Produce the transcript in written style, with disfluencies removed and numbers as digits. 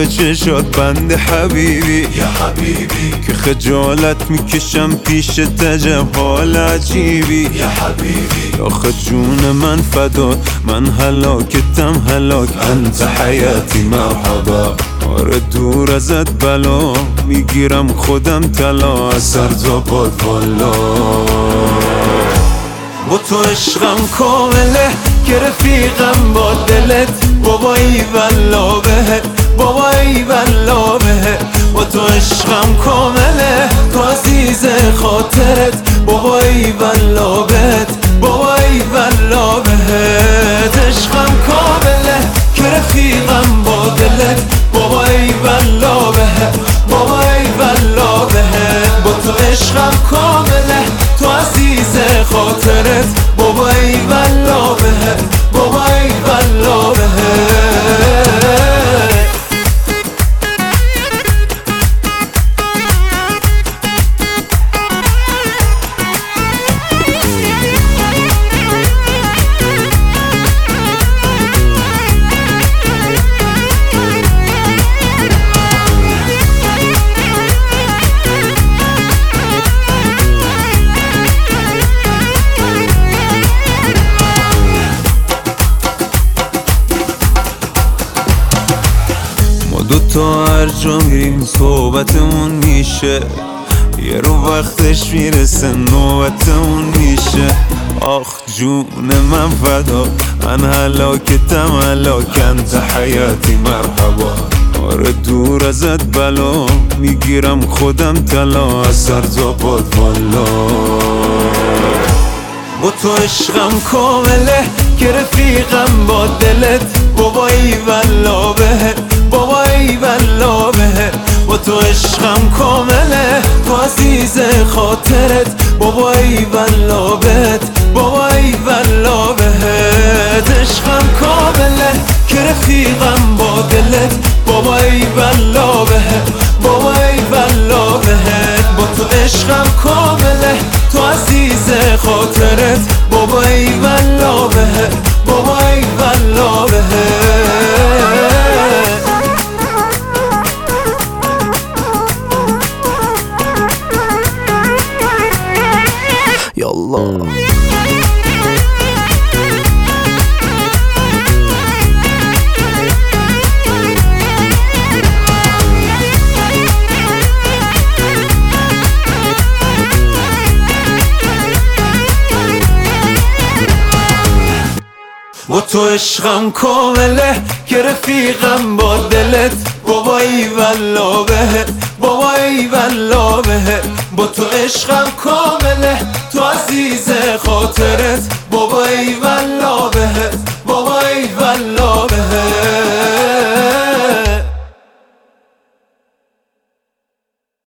به چشات بند حبیبی یا حبیبی، که خجالت میکشم پیش تجب حال عجیبی یا حبیبی، آخه جون من فدا، من هلاکتم هلاک، انت حیاتی مرحبا. آره دور ازت بلا، میگیرم خودم طلا، اثر زباد والا. با تو عشقم کامله که رفیقم با دلت، بابا ای والله بهت، بابا ای والله بهت. با تو عشقم کامله تو عزیز خاطرت، بابا ای والله بهت، بابا ای والله بهت. عشقم کامله که رفیقم با دلت، بابا ای والله بهت، بابا ای والله بهت. با تو عشقم کامله تو عزیز خاطرت، بابا ای والله بهت، بابا ای والله بهت. دوتا هر جا میریم صحبتمون میشه، یه رو وقتش میرسه نوبتمون میشه. آخ جون من فدا، من هلاکتم هلاک، انت حیاتی مرحبا. آره دور ازت بلا، میگیرم خودم طلا، اثر زباد والا. با تو عشقم کامله که رفیقم با دلت، بابا ای والله بهت، بابا ای والله بهت. با تو عشقم کامله تو عزیز خاطرت، بابا ای والله بهت، بابا ای والله بهت. عشقم کامله که رفیقم با دلت، بابا ای والله بهت، بابا ای والله بهت. با تو عشقم کامله تو عزیز خاطرت، بابا ای والله بهت، بابا ای والله بهت. یالله با تو عشقم کامله که رفیقم با دلت، بابا ای والله بهت، بابا ای والله بهت. با تو عشقم کامله تو عزیز خاطرت، بابا ای والله بهت.